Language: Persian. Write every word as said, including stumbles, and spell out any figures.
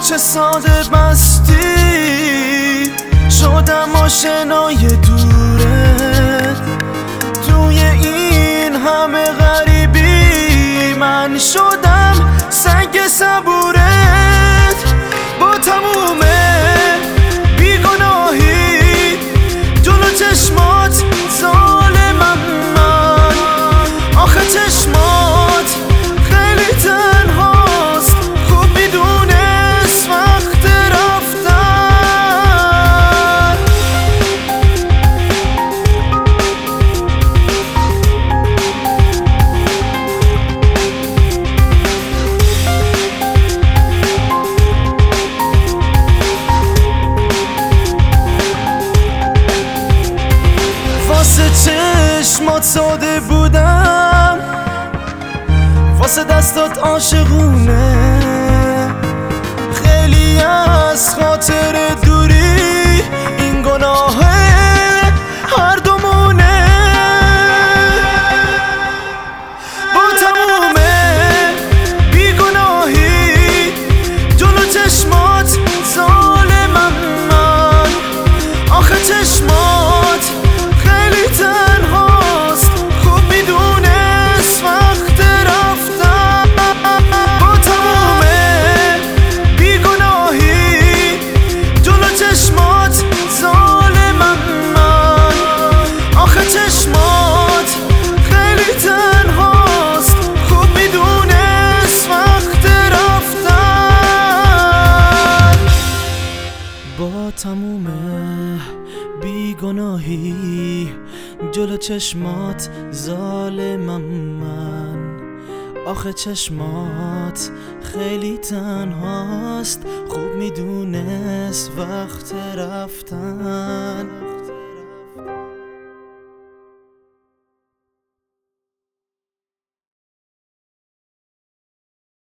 چه ساده بستی شدم آشنای دورت، توی این همه غریبی من شدم سنگ صبورت. با تموم بیگناهی جلو چشمات ظالمم من، آخه چشمات خیلی تنهاست، خوب میدونست وقت رفتن. واسه چشمات ساده بودم، واسه دستات عاشقونه، خیلی از خاطر دوری این گناه هر دومونه. با تموم بیگناهی جلو چشمات ظالمم من، آخه چشمات خیلی تنهاست، خوب میدونست وقت رفتن. با تموم بیگناهی جلو چشمات ظالمم من، آخه چشمات خیلی تنهاست، خوب میدونست وقت رفتن. با تموم بیگناهی جلو چشمات ظالمم من، آخه چشمات خیلی تنهاست، خوب میدونست وقت رفتن.